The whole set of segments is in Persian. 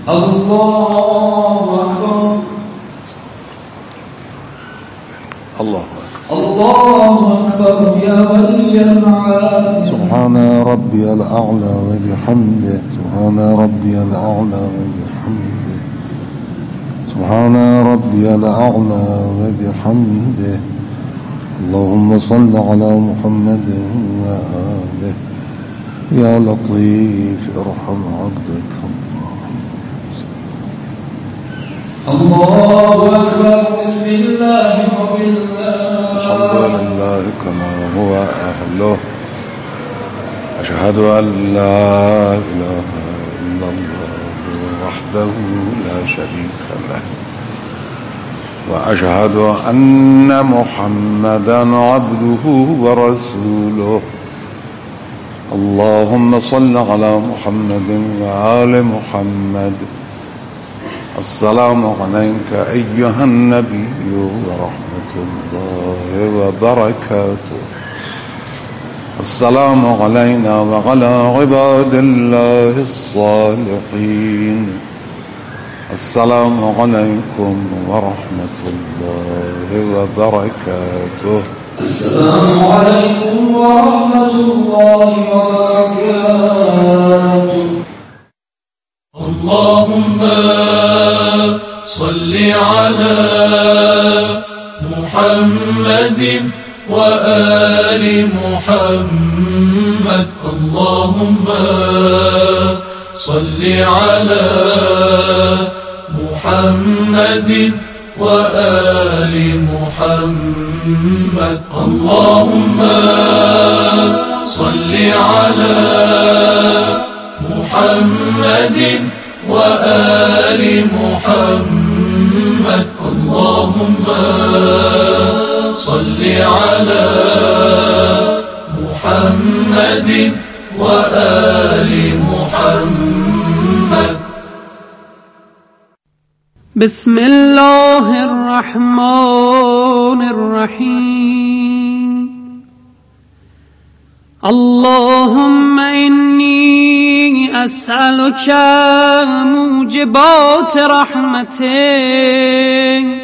الله أكبر الله أكبر يا ولي المعافي. سبحان ربي الأعلى وبحمده سبحان ربي الأعلى وبحمده سبحان ربي الأعلى وبحمده. اللهم صل على محمد وآله. يا لطيف ارحم عبدك. الله أكبر. بسم الله وبالله. الحمد لله كما هو أهله. أشهد أن لا إله إلا الله وحده لا شريك له وأشهد أن محمدا عبده ورسوله. اللهم صل على محمد وآل محمد. السلام عليك أيها النبي ورحمة الله وبركاته. السلام علينا وعلى عباد الله الصالحين. السلام عليكم ورحمة الله وبركاته. السلام عليكم ورحمة الله وبركاته. اللهم صل على محمد وآل محمد. اللهم صل على محمد وآل محمد. اللهم صل على محمد وآل محمد. اللهم صل على محمد وآل محمد. بسم الله الرحمن الرحيم. اللهم إني أسألك موجبات رحمتك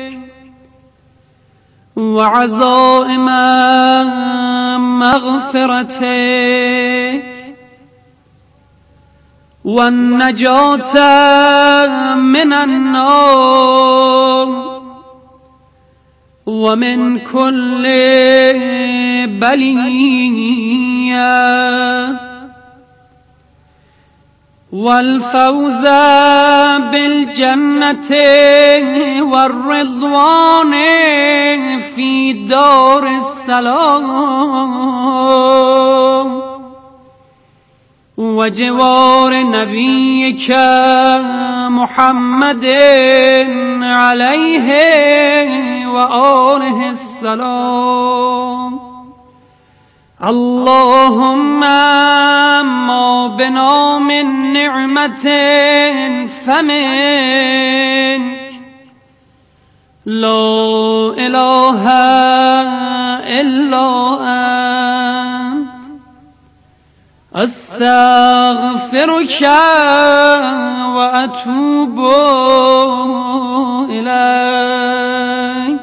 وعزائم مغفرتك والنجاة من النار ومن كل بلية والفوز بالجنة والرضوان في دار السلام وجوار نبيك محمد عليه وآله السلام. اللهم ما بنا من نعمة فمنك لا إله إلا أنت أستغفرك وأتوب إليك.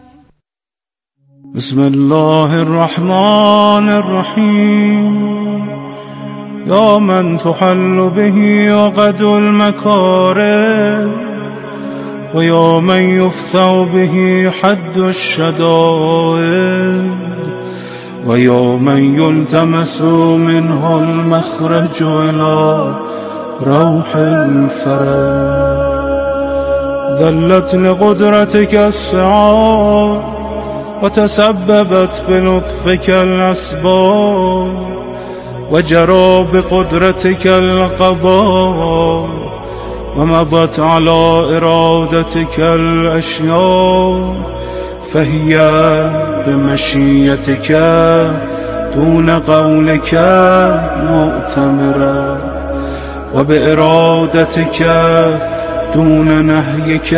بسم الله الرحمن الرحيم. يا من تحل به عقد المكاره ويا من يفتح به حد الشدائد ويا من يلتمس منه المخرج إلى روح الفرج. ذلت لقدرتك السعاد وتسببت بلطفك الأسباب وجرى بقدرتك القضاء ومضت على إرادتك الأشياء فهي بمشيتك دون قولك مؤتمرة وبإرادتك دون نهيك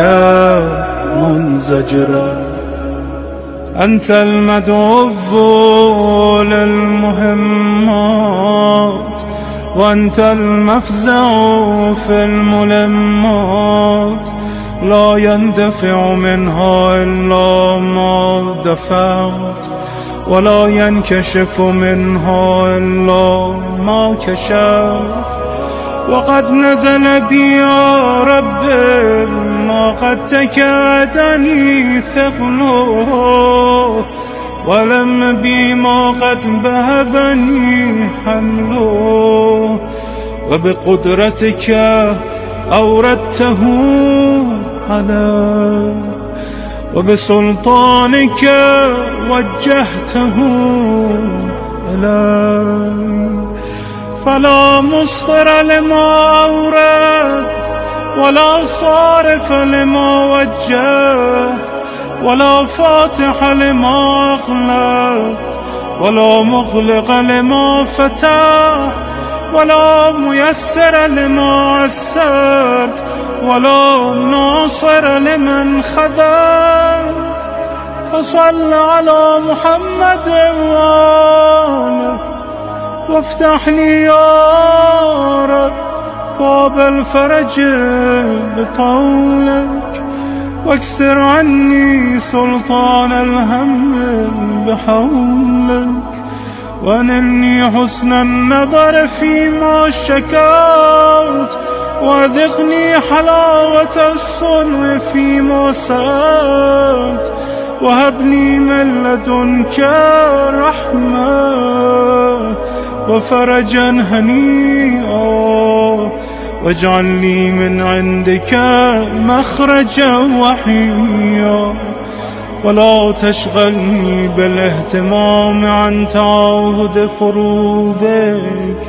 منزجرة. أنت المدعو للمهمات وأنت المفزع في الملمات لا يندفع منها إلا ما دفعت ولا ينكشف منها إلا ما كشفت وقد نزل بي يا رب ما قد تكادني ثقله ولم بي ما قد بهذني حمله وبقدرتك أوردته علي وبسلطانك وجهته إلي فلا مصدر لما أورد ولا صارف لما وجهت ولا فاتح لما أغلقت ولا مغلق لما فتحت ولا ميسر لما عسرت ولا ناصر لمن خذلت فصل على محمد وآله وافتح لي يا رب باب الفرج بطولك واكسر عني سلطان الهم بحولك وانني حسن النظر فيما شكوت وذقني حلاوة الصنع فيما سألت وهبني من لدنك رحمة وفرجا هنيئا واجعل لي من عندك مخرجا وحيا ولا تشغلني بالاهتمام عن تعاهد فروضك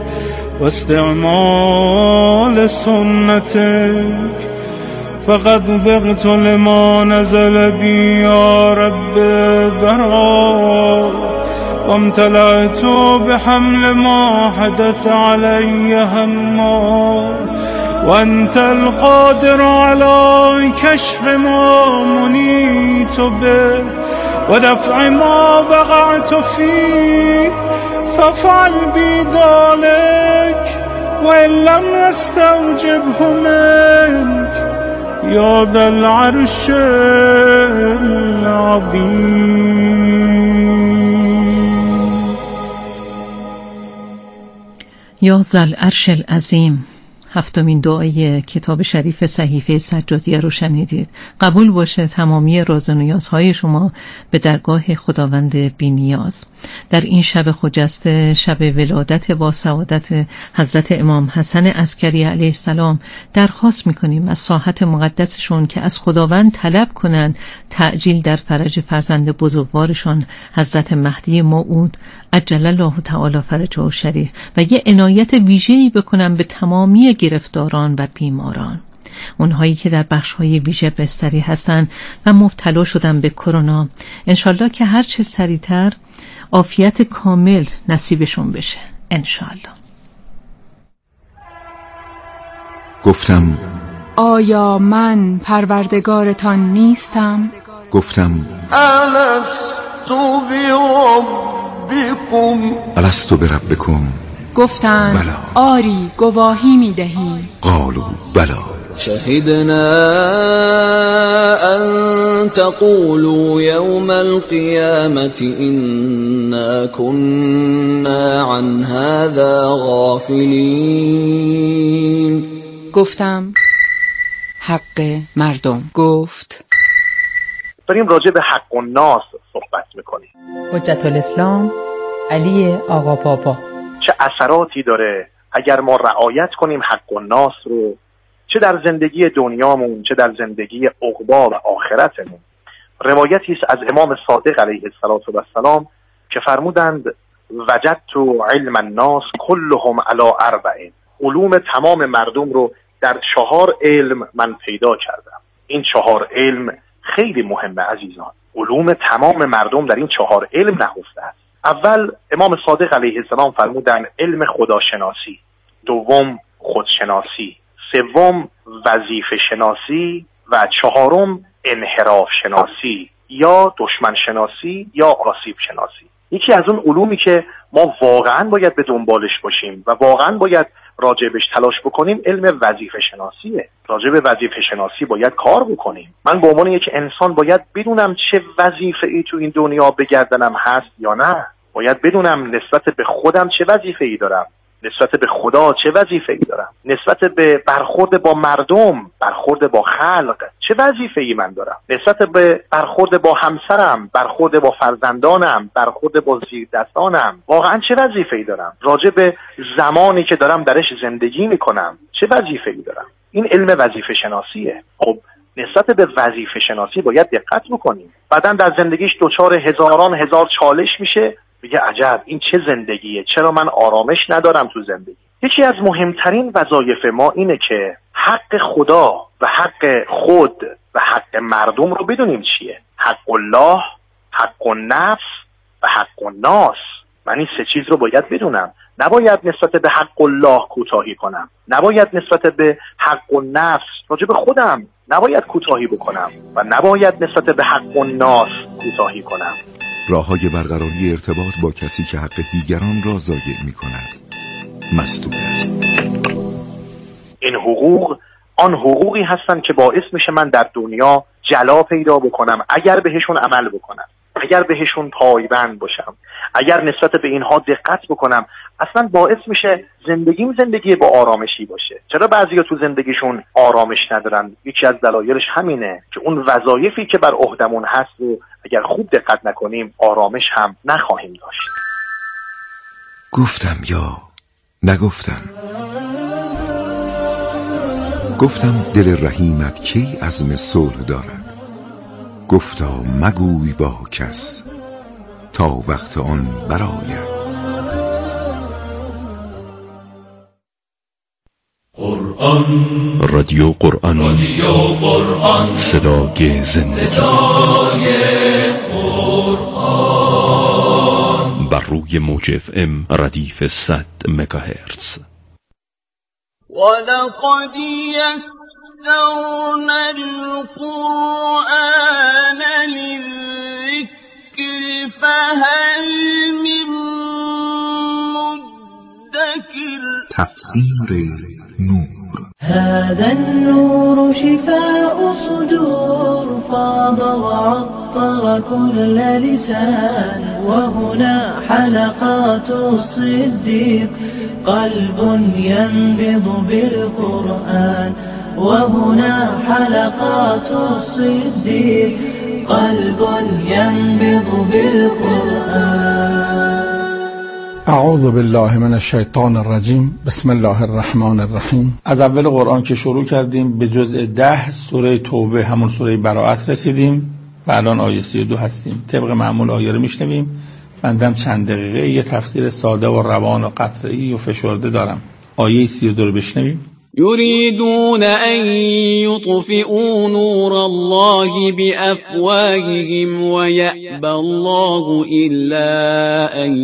واستعمال سنتك فقد ذقت لما نزل بي يا رب ذرا وامتلأت بحمل ما حدث علي هما وأنت القادر على كشف ما منيت به ودفع ما وقعت فيه فافعل بي ذلك وإن لم يستوجبه منك يا ذا العرش العظيم. یا ذا العرش العظیم، هفتمین دعای کتاب شریف صحیفه سجادیه رو شنیدید. قبول باشه تمامی راز و نیازهای شما به درگاه خداوند بی‌نیاز. در این شب خجسته، شب ولادت با سعادت حضرت امام حسن عسکری علیه السلام، درخواست میکنیم از ساحت مقدسشون که از خداوند طلب کنند تعجیل در فرج فرزند بزرگوارشان حضرت مهدی موعود عجل الله تعالی فرجه الشریف و یه عنایت ویژه‌ای بکنن به تمامی گرفتاران و بیماران، اونهایی که در بخش‌های ویژه بستری هستن و مبتلا شدن به کرونا. انشالله که هر چه سریعتر عافیت کامل نصیبشون بشه انشالله. گفتم آیا من پروردگارتان نیستم؟ گفتم الستو بربکم گفتند بلا. آری گواهی می‌دهیم. قالوا بلا. شهدنا أن تقولوا يوم القيامة إنا كنا عن هذا غافلين. گفتم حق مردم. گفت داریم راجع به حق الناس صحبت میکنیم. حجت الاسلام علی آقا پاپا. چه اثراتی داره اگر ما رعایت کنیم حق الناس رو، چه در زندگی دنیامون چه در زندگی عقبی و آخرتمون. روایتی است از امام صادق علیه السلام که فرمودند وجدت علم الناس كلهم على 4. علوم تمام مردم رو در 4 علم من پیدا کردم. این 4 علم خیلی مهمه عزیزان. علوم تمام مردم در این 4 علم نهفته است. اول امام صادق علیه السلام فرمودند علم خداشناسی، دوم خودشناسی، سوم وظیفه شناسی و 4م انحراف شناسی یا دشمن شناسی یا آسیب شناسی. یکی از اون علومی که ما واقعا باید به دنبالش باشیم و واقعا باید راجبش تلاش بکنیم علم وظیفه شناسیه. راجب وظیفه شناسی باید کار بکنیم. من به عنوان یک انسان باید بدونم چه وظیفه‌ای تو این دنیا به گردنم هست یا نه. باید بدونم نسبت به خودم چه وظیفه‌ای دارم، نسبت به خدا چه وظیفه‌ای دارم، نسبت به برخورد با مردم، برخورد با خلق چه وظیفه‌ای من دارم، نسبت به برخورد با همسرم، برخورد با فرزندانم، برخورد با زیردستانم واقعا چه وظیفه‌ای دارم، راجع به زمانی که دارم درش زندگی میکنم چه وظیفه‌ای دارم. این علم وظیفه شناسیه. خب نسبت به وظیفه شناسی باید دقت بکنیم. بعداً در زندگیش دچار هزار چالش میشه، میگه عجب این چه زندگیه، چرا من آرامش ندارم تو زندگی. یکی از مهمترین وظایف ما اینه که حق خدا و حق خود و حق مردم رو بدونیم چیه. حق الله، حق النفس و حق الناس. من این سه چیز رو باید بدونم. نباید نسبت به حق الله کوتاهی کنم، نباید نسبت به حق النفس راجع به خودم نباید کوتاهی بکنم و نباید نسبت به حق الناس کوتاهی کنم. راه‌های برقراری ارتباط با کسی که حق دیگران را ضایع می‌کند مسدود است. این حقوق آن حقوقی هستند که باعث میشه من در دنیا جلا پیدا بکنم اگر بهشون عمل بکنم، اگر بهشون پایبند باشم، اگر نسبت به اینها دقت بکنم، اصلا باعث میشه زندگی با آرامشی باشه. چرا بعضیا تو زندگیشون آرامش ندارن؟ یکی از دلایلش همینه که اون وظایفی که بر عهدمون هست رو اگر خوب دقت نکنیم آرامش هم نخواهیم داشت. گفتم یا نگفتم؟ گفتم دل رحیمت کی عزم صلح دارد؟ گفتا مگوی با کس تا وقت آن برآید. رادیو قرآن، صدای زندگی، بر روی موج FM ردیف 100 مگاهرتز. ولقد يسرنا القرآن للذكر فهل من مدكر. تفسیر نور. هذا النور شفاء صدور فاض وعطر كل لسان وهنا حلقات الصديق قلب ينبض بالقرآن وهنا حلقات الصديق قلب ينبض بالقرآن. اعوذ بالله من الشیطان الرجیم. بسم الله الرحمن الرحیم. از اول قرآن که شروع کردیم به جزء 10 سوره توبه، همون سوره براءت رسیدیم و الان آیه 32 هستیم. طبق معمول آیه رو میشنویم. بندم چند دقیقه یه تفسیر ساده و روان و قطعی و فشرده دارم. آیه 32 رو بشنویم. يريدون أن يطفئوا نور الله بأفواههم ويأبى الله إلا أن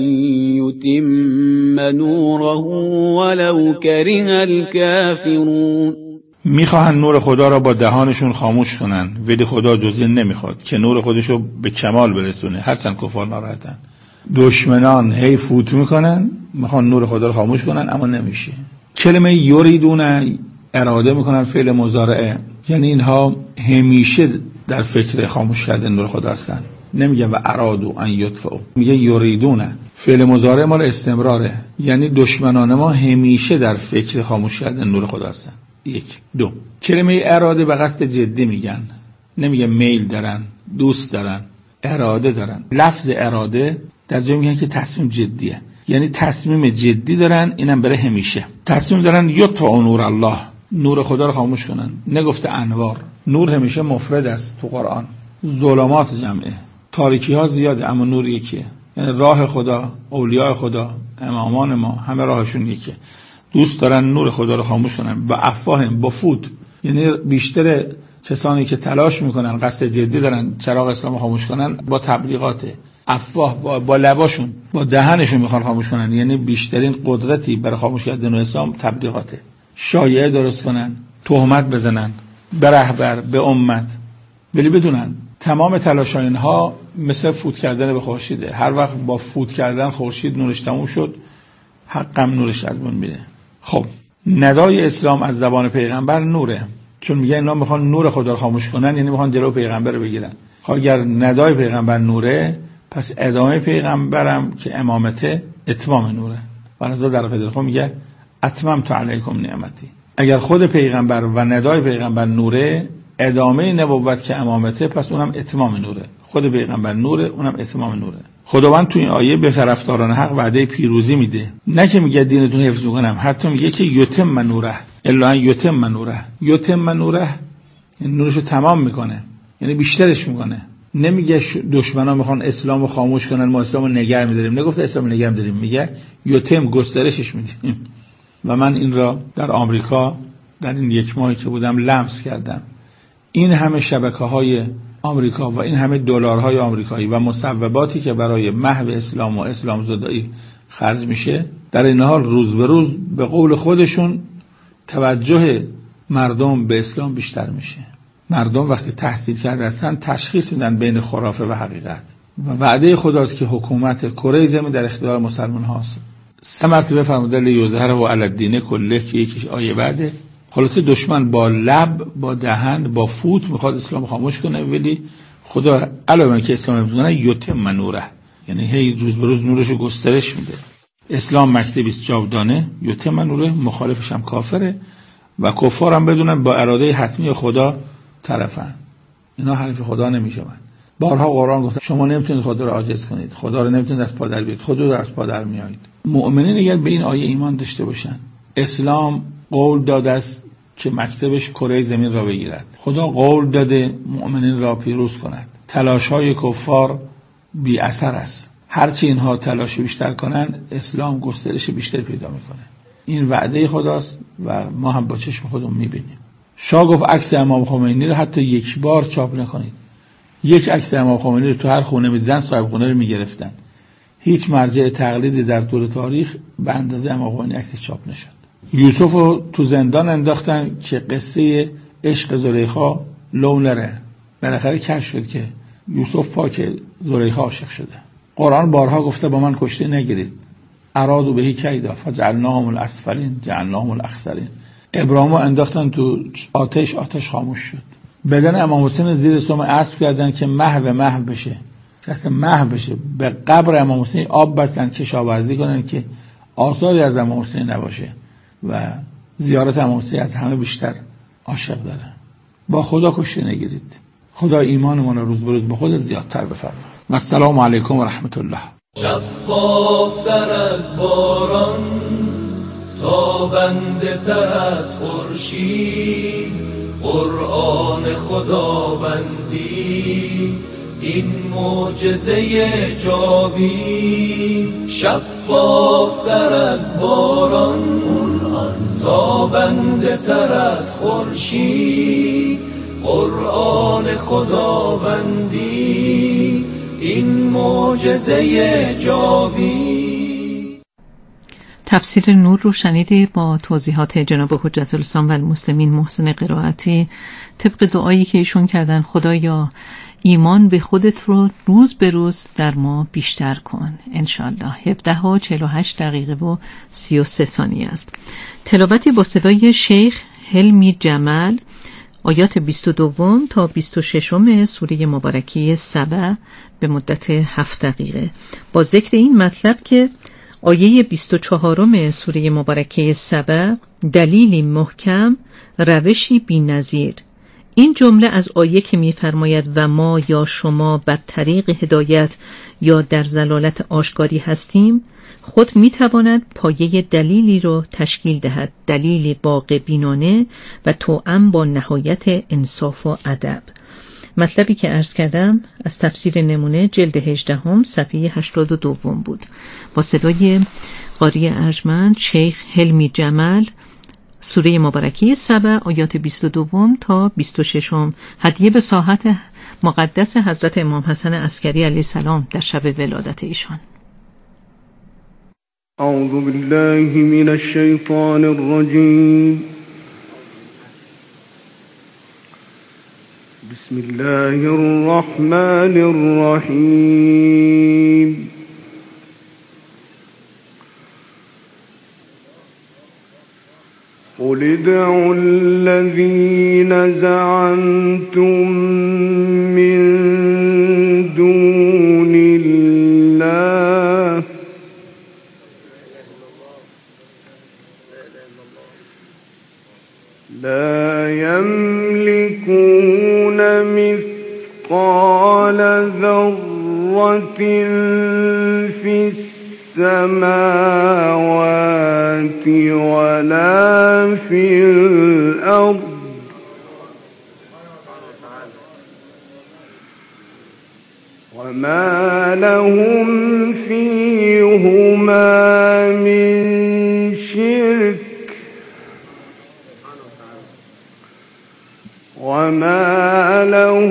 يتم نوره ولو كره الكافرون. میخواهن نور خدا را با دهانشون خاموش کنن ولی خدا جز این نمیخواد که نور خودش رو به کمال برسونه، هرچند کفار ناراحتن. دشمنان هی فوت میکنن، میخوان نور خدا رو خاموش کنن اما نمیشه. کلمه یریدون اراده میکنن فعل مضارعه، یعنی اینها همیشه در فکر خاموش کردن نور خدا هستن. نمیگه و ارادو ان یطفئوا، میگه یریدون. فعل مضارع مال استمراره، یعنی دشمنان ما همیشه در فکر خاموش کردن نور خدا هستن. 1 2 کلمه اراده به قصد جدی میگن، نمیگه میل دارن، دوست دارن، اراده دارن. لفظ اراده در جای میگن که تصمیم جدیه، یعنی تصمیم جدی دارن، اینم بره همیشه. تصمیم دارن یطفئوا نور الله، نور خدا رو خاموش کنن. نگفته انوار. نور همیشه مفرد است تو قرآن. ظلمات جمعه، تاریکی ها زیاده اما نور یکیه. یعنی راه خدا، اولیاء خدا، امامان ما همه راهشون یکیه. دوست دارن نور خدا رو خاموش کنن با افواههم، با فوت. یعنی بیشتر کسانی که تلاش میکنن قصد جدی دارن چراغ اسلام خاموش کنن با تبلیغاته. افواه با لباشون، با دهنشون میخوان خاموش کنن، یعنی بیشترین قدرتی برای خاموش کردن اسلام تبلیغاته. شایعه درست کنن، تهمت بزنن به رهبر، به امت، ولی بدونن تمام تلاش اینها مثل فوت کردن به خورشیده. هر وقت با فوت کردن خورشید نورش تموم شد، حقم نورش از بین میره. خب ندای اسلام از زبان پیغمبر نوره، چون میگه اینا میخوان نور خدا رو خاموش کنن، یعنی میخوان جلو پیغمبر رو بگیرن. اگر ندای پیغمبر نوره، پس ادامه پیغمبرم که امامته اتمام نوره. ولذا در قدر میگه اتممت علیکم نعمتی. اگر خود پیغمبر و ندای پیغمبر نوره، ادامه نبوت که امامته، پس اونم اتمام نوره. خود پیغمبر نوره، اونم اتمام نوره. خداوند تو این آیه به طرفداران حق وعده پیروزی میده، نه که میگه دینتون حفظ میکنم، حتی میگه که یتم نوره، الا یتم نوره. یتم نوره یعنی نورشو تمام میکنه، یعنی بیشترش میکنه. نمیگه دشمنا میخوان اسلامو خاموش کنن ما اسلامو نگه میداریم، نگفته اسلامو نگه میداریم، میگه یتم گسترشش میدیم. و من این را در آمریکا در این یک ماهی که بودم لمس کردم. این همه شبکه‌های آمریکا و این همه دلارهای آمریکایی و مصوباتی که برای محو اسلام و اسلام زدایی خرج میشه، در این حال روز به روز به قول خودشون توجه مردم به اسلام بیشتر میشه. مردم وقتی تحصیل کرده هستن تشخیص میدن بین خرافه و حقیقت. و وعده خداست که حکومت کره زمین در اختیار مسلمان هاست. 3 مرتبه فرموده لیظهره و علی الدین کله که یکیش آیه بعده. خلاصه دشمن با لب، با دهن، با فوت میخواد اسلام خاموش کنه، ولی خدا علاوه که اسلام میگه یتم نوره، یعنی هی روز به روز نورشو گسترش میده. اسلام مکتبی است جاودانه، یتم نوره، مخالفش هم کافره و کفار هم بدونن با اراده حتمی خدا طرفن. اینا حریف خدا نمیشن. بارها قرآن گفته شما نمیتونید خدا رو عاجز کنید، خدا رو نمیتونید از پا در بیارید، خدا رو از پا در میارید. مؤمنین اگر به این آیه ایمان داشته باشن، اسلام قول داده است که مکتبش کره زمین را بگیرد. خدا قول داده مؤمنین را پیروز کند. تلاش‌های کفار بی اثر است. هرچی اینها تلاش بیشتر کنن، اسلام گسترش بیشتر پیدا میکنه. این وعده خداست و ما هم با چشم خودمون میبینیم. شاه گفت عکس امام خمینی رو حتی یک بار چاپ نکنید. یک عکس امام خمینی رو تو هر خونه میدیدن، صاحب خونه رو میگرفتن. هیچ مرجع تقلیدی در طول تاریخ به اندازه امام خمینی عکس چاپ نشد. یوسف رو تو زندان انداختن که قصه عشق زلیخا لو نره. بالاخره کشف شد که یوسف پاک زلیخا عاشق شده. قرآن بارها گفته با من کشته نگیرید. ارادوا به کیدا فجعلناهم الاسفلین جعلناهم الاخسرین. ابراهیمو انداختن تو آتش خاموش شد. بدن امام حسین زیر سم اسب کردن که محو بشه. که محو بشه. به قبر امام حسین آب بستن کشاورزی کنن که آثاری از امام حسین نباشه. و زیارت امام حسین از همه بیشتر عاشق داره. با خدا کشته نگیرید. خدا ایمانمون رو روز به روز به خود زیادتر بفرماید. و السلام علیکم و رحمت الله. شفافتر از باران، تابنده تر از خورشید، قرآن خداوندی این معجزه جاوید. شفافتر از باران، تابنده تر از خورشید، قرآن خداوندی این معجزه جاوید. تفسیر نور رو شنیدید با توضیحات جناب حجت الاسلام و المسلمین محسن قرائتی. طبق دعایی که ایشون کردن، خدایا ایمان به خودت رو روز به روز در ما بیشتر کن انشالله. 17:48 و 33 ثانیه است. تلاوتی با صدای شیخ حلمی جمل، آیات 22 تا 26 سوره مبارکه سبع به مدت 7 دقیقه، با ذکر این مطلب که آیه 24 سوره مبارکه سبع دلیلی محکم، روشی بی‌نظیر. این جمله از آیه که می‌فرماید و ما یا شما بر طریق هدایت یا در ضلالت آشکاری هستیم، خود می‌تواند پایه دلیلی را تشکیل دهد، دلیلی واقع بینانه و توأم با نهایت انصاف و ادب. مطلبی که عرض کردم از تفسیر نمونه جلد 18 صفحه 82 بود، با صدای قاری ارجمند شیخ حلمی جمل، سوره مبارکه سبع آیات 22 تا 26، هدیه به ساحت مقدس حضرت امام حسن عسکری علیه السلام در شب ولادت ایشان. اعوذ بالله من الشیطان الرجیم. بسم الله الرحمن الرحيم. قل ادعوا الذين زعمتم من دون الله لا يملكون مثقال ذرة في السماوات ولا في الأرض وما لهم فيهما من شرك وما له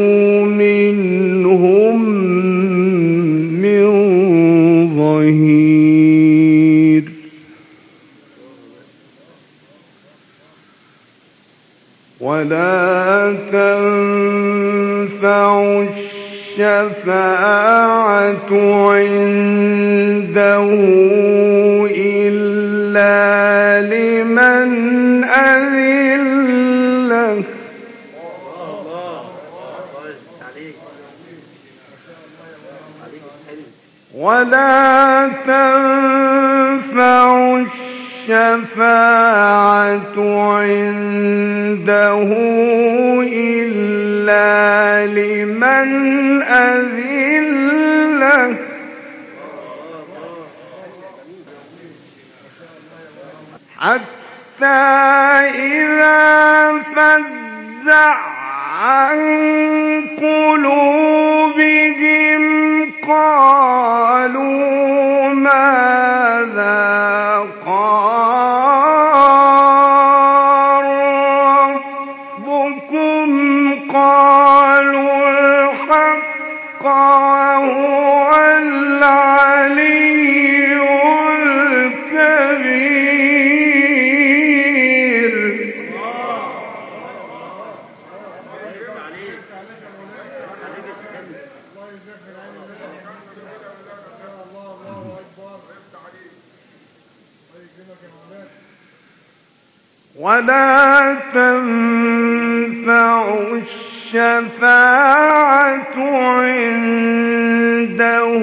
منهم من ظهير. ولا تنفع الشفاعة عنده إلا لمن أذن له ولا تنفع الشفاعة عنده إلا لمن أذن له حتى إذا فزع عن قلوبهم قالوا ماذا قال ربكم قالوا الحق وهو العلي الكبير. ولا تنفع الشفاعة عنده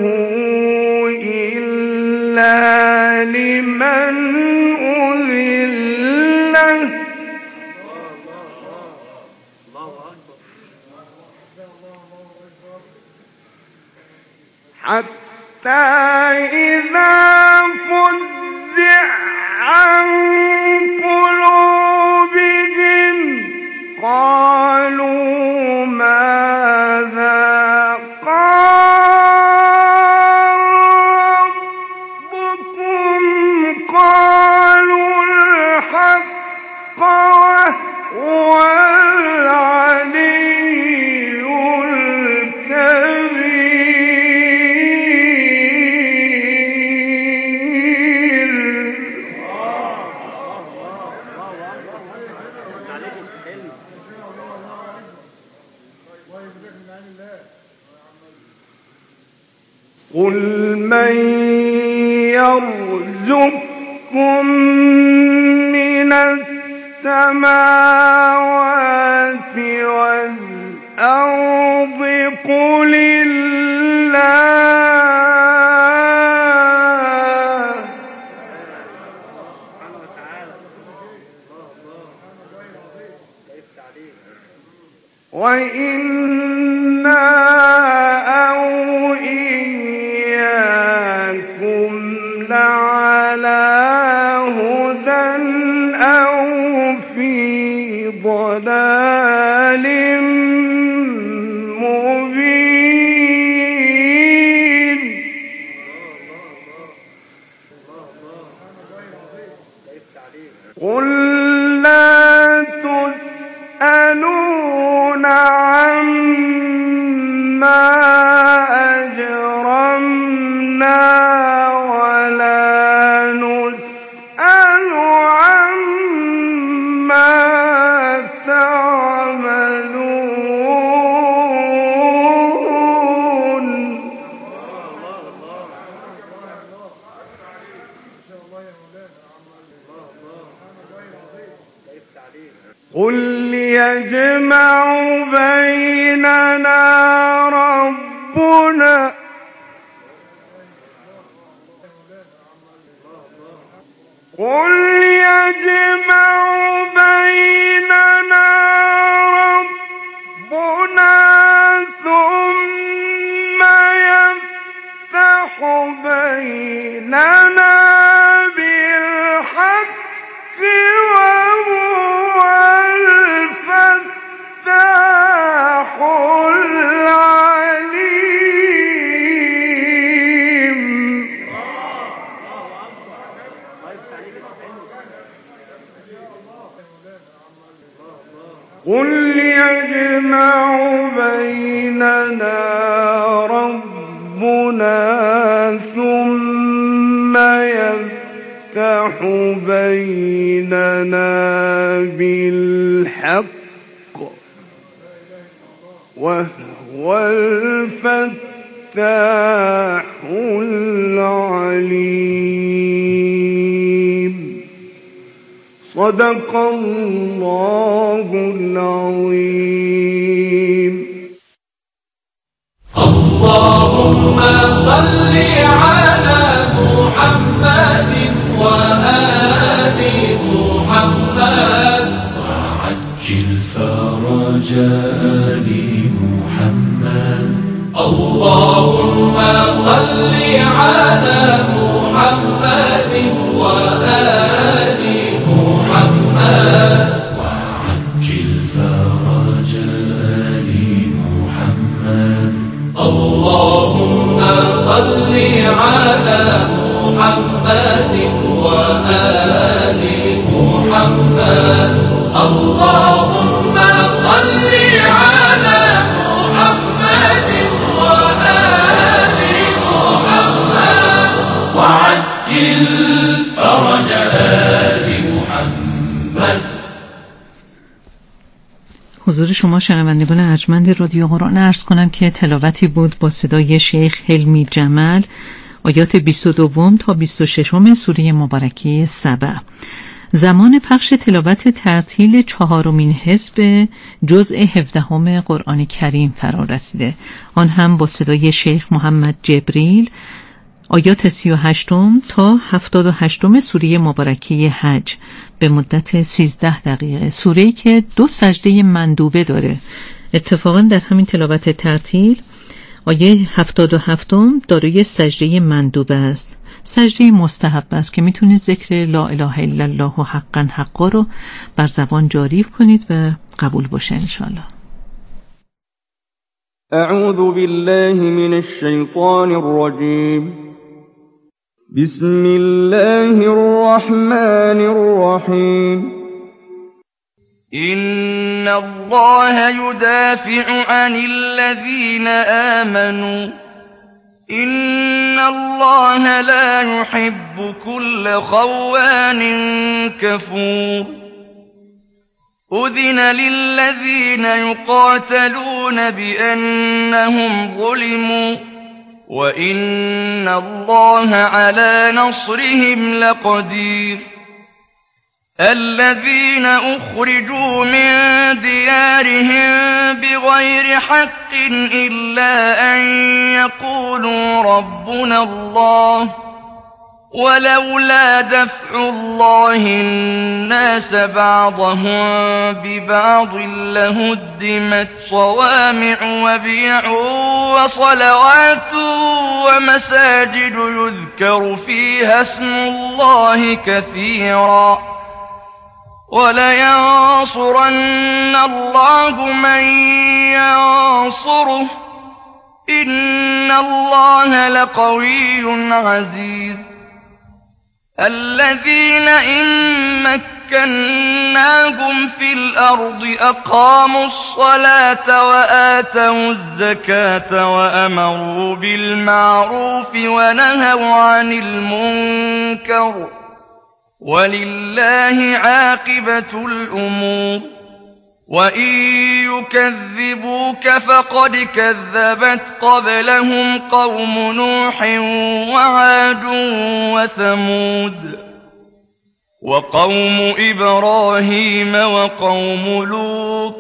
إلا لمن أذن له حتى إذا فزع عن قلوبهم قالوا ماذا قال ربكم قالوا الحق وهو العلي الكبير. قل من يرزقكم من السماوات والأرض قل الله وإنا أو إياكم لعلى هدى أو في ضلال مبين. قل لا تسألون عما أجرمنا ولا نسأل عما تعملون. يجمع بيننا ربنا قل يجمع بيننا ربنا ثم يفتح بيننا بالحق وهو الفتاح العليم. قل يجمع بيننا ربنا ثم يفتح بيننا بالحق وهو الفتاح العليم. صدق الله العظيم. اللهم صل على محمد وآل محمد وعجل فرج آل محمد. اللهم صل على محمد وآل محمد وعجل فرج آل محمد. اللهم صل على محمد وآل محمد. اللهم صل على محمد وآل محمد وعجل فرج آل محمد. حضور شما شنوندگان ارجمند رادیو قرآن، عرض کنم که تلاوتی بود با صدای شیخ حلمی جمل، آیات 22 تا 26 سوره مبارکه سبع. زمان پخش تلاوت ترتیل 4مین حزب جزء 17 قرآن کریم فرا رسیده، آن هم با صدای شیخ محمد جبریل، آیات 38 تا 78 سوره مبارکه حج به مدت 13 دقیقه. سوره‌ای که 2 سجده مندوبه داره. اتفاقا در همین تلاوت ترتیل آیه 77 دارای سجده مندوبه است، سجده مستحب است که میتونید ذکر لا اله الا الله حقا حقا رو بر زبان جاری کنید و قبول باشه انشاءالله. اعوذ بالله من الشیطان الرجیم. بسم الله الرحمن الرحیم. إن الله يدافع عن الذين آمنوا إن الله لا يحب كل خوان كفور. أذن للذين يقاتلون بأنهم ظلموا وإن الله على نصرهم لقدير. الذين أخرجوا من ديارهم بغير حق إلا أن يقولوا ربنا الله ولولا دفع الله الناس بعضهم ببعض لهدمت صوامع وبيع وصلوات ومساجد يذكر فيها اسم الله كثيرا ولينصرن الله من ينصره إن الله لقوي عزيز. الذين إن مكناهم في الأرض أقاموا الصلاة وآتوا الزكاة وأمروا بالمعروف ونهوا عن المنكر ولله عاقبة الأمور. وإن يكذبوك فقد كذبت قبلهم قوم نوح وعاد وثمود وقوم إبراهيم وقوم لوط